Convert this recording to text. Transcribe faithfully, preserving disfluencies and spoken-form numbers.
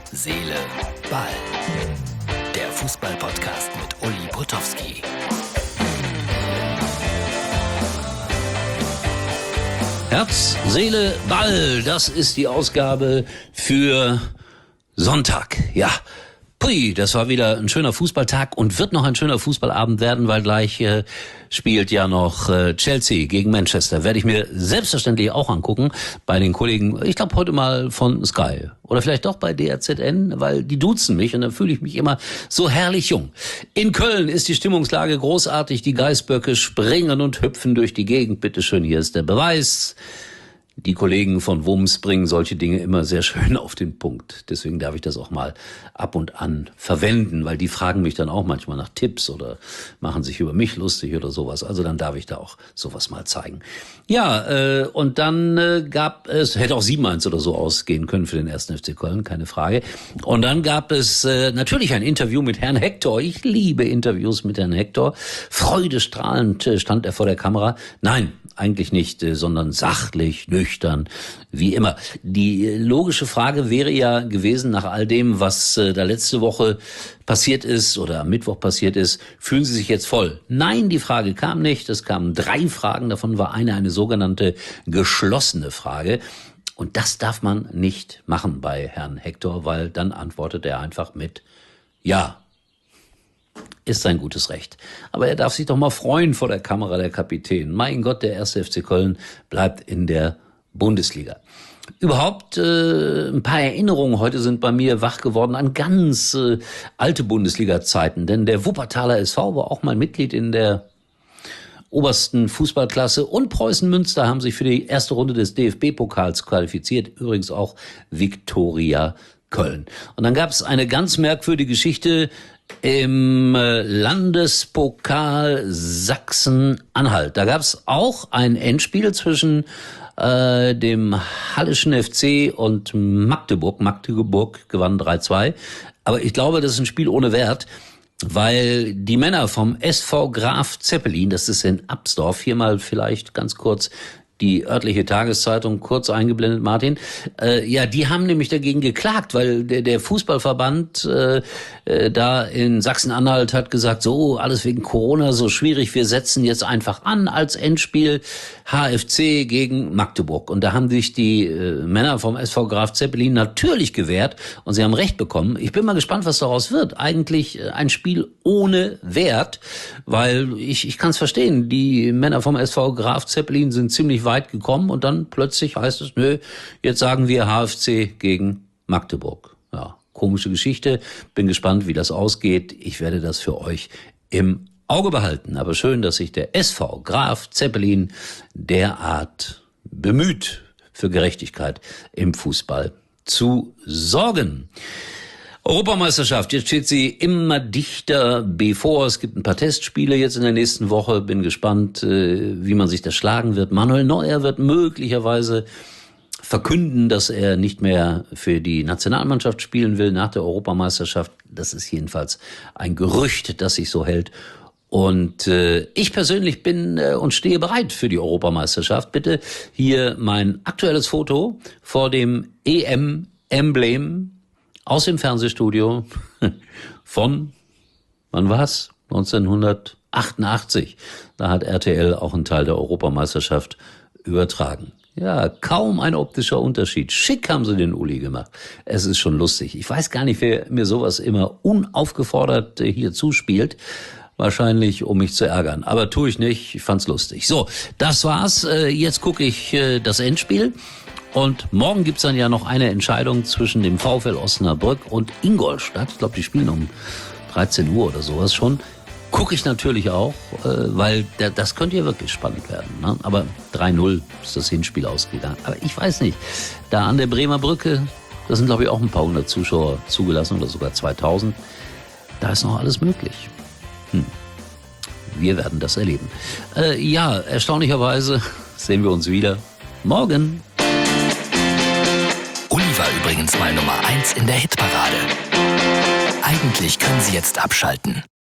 Seele, Ball. Der Fußball-Podcast mit Uli Potowski. Herz, Seele, Ball. Das ist die Ausgabe für Sonntag. Ja, pui, das war wieder ein schöner Fußballtag und wird noch ein schöner Fußballabend werden, weil gleich äh, spielt ja noch äh, Chelsea gegen Manchester. Werde ich mir selbstverständlich auch angucken bei den Kollegen, ich glaube heute mal von Sky oder vielleicht doch bei D R Z N, weil die duzen mich und dann fühle ich mich immer so herrlich jung. In Köln ist die Stimmungslage großartig, die Geißböcke springen und hüpfen durch die Gegend. Bitteschön, hier ist der Beweis. Die Kollegen von Wums bringen solche Dinge immer sehr schön auf den Punkt. Deswegen darf ich das auch mal ab und an verwenden, weil die fragen mich dann auch manchmal nach Tipps oder machen sich über mich lustig oder sowas. Also dann darf ich da auch sowas mal zeigen. Ja, äh, und dann äh, gab es, hätte auch sieben eins oder so ausgehen können für den ersten F C Köln, keine Frage. Und dann gab es äh, natürlich ein Interview mit Herrn Hector. Ich liebe Interviews mit Herrn Hector. Freudestrahlend äh, stand er vor der Kamera. Nein, eigentlich nicht, sondern sachlich, nüchtern, wie immer. Die logische Frage wäre ja gewesen, nach all dem, was äh, da letzte Woche passiert ist oder am Mittwoch passiert ist, fühlen Sie sich jetzt voll? Nein, die Frage kam nicht. Es kamen drei Fragen, davon war eine eine sogenannte geschlossene Frage. Und das darf man nicht machen bei Herrn Hector, weil dann antwortet er einfach mit Ja. Ist sein gutes Recht. Aber er darf sich doch mal freuen vor der Kamera, der Kapitän. Mein Gott, der erste F C Köln bleibt in der Bundesliga. Überhaupt äh, ein paar Erinnerungen heute sind bei mir wach geworden an ganz äh, alte Bundesliga-Zeiten. Denn der Wuppertaler S V war auch mal Mitglied in der obersten Fußballklasse und Preußen Münster haben sich für die erste Runde des D F B-Pokals qualifiziert. Übrigens auch Viktoria Köln. Und dann gab es eine ganz merkwürdige Geschichte im Landespokal Sachsen-Anhalt. Da gab es auch ein Endspiel zwischen äh, dem Hallischen F C und Magdeburg. Magdeburg gewann drei zwei. Aber ich glaube, das ist ein Spiel ohne Wert, weil die Männer vom S V Graf Zeppelin, das ist in Absdorf, hier mal vielleicht ganz kurz die örtliche Tageszeitung kurz eingeblendet, Martin. Äh, ja, die haben nämlich dagegen geklagt, weil der, der Fußballverband äh, äh, da in Sachsen-Anhalt hat gesagt, so, alles wegen Corona, so schwierig, wir setzen jetzt einfach an als Endspiel H F C gegen Magdeburg. Und da haben sich die äh, Männer vom S V Graf Zeppelin natürlich gewehrt und sie haben Recht bekommen. Ich bin mal gespannt, was daraus wird. Eigentlich ein Spiel ohne Wert, weil ich, ich kann es verstehen, die Männer vom S V Graf Zeppelin sind ziemlich weit gekommen und dann plötzlich heißt es, nö, jetzt sagen wir H F C gegen Magdeburg. Ja, komische Geschichte. Bin gespannt, wie das ausgeht. Ich werde das für euch im Auge behalten. Aber schön, dass sich der S V Graf Zeppelin derart bemüht, für Gerechtigkeit im Fußball zu sorgen. Europameisterschaft, jetzt steht sie immer dichter bevor. Es gibt ein paar Testspiele jetzt in der nächsten Woche. Bin gespannt, wie man sich das schlagen wird. Manuel Neuer wird möglicherweise verkünden, dass er nicht mehr für die Nationalmannschaft spielen will nach der Europameisterschaft. Das ist jedenfalls ein Gerücht, das sich so hält. Und äh, ich persönlich bin äh, und stehe bereit für die Europameisterschaft. Bitte hier mein aktuelles Foto vor dem E M-Emblem aus dem Fernsehstudio von, wann war's? neunzehnhundertachtundachtzig. Da hat R T L auch einen Teil der Europameisterschaft übertragen. Ja, kaum ein optischer Unterschied. Schick haben sie den Uli gemacht. Es ist schon lustig. Ich weiß gar nicht, wer mir sowas immer unaufgefordert hier zuspielt. Wahrscheinlich, um mich zu ärgern. Aber tue ich nicht. Ich fand's lustig. So, das war's. Jetzt gucke ich das Endspiel. Und morgen gibt's dann ja noch eine Entscheidung zwischen dem VfL Osnabrück und Ingolstadt. Ich glaube, die spielen um dreizehn Uhr oder sowas schon. Gucke ich natürlich auch, weil das könnte ja wirklich spannend werden. Ne? Aber drei null ist das Hinspiel ausgegangen. Aber ich weiß nicht, da an der Bremer Brücke, da sind glaube ich auch ein paar hundert Zuschauer zugelassen oder sogar zweitausend. Da ist noch alles möglich. Hm. Wir werden das erleben. Äh, ja, erstaunlicherweise sehen wir uns wieder morgen. Uli war übrigens mal Nummer eins in der Hitparade. Eigentlich können Sie jetzt abschalten.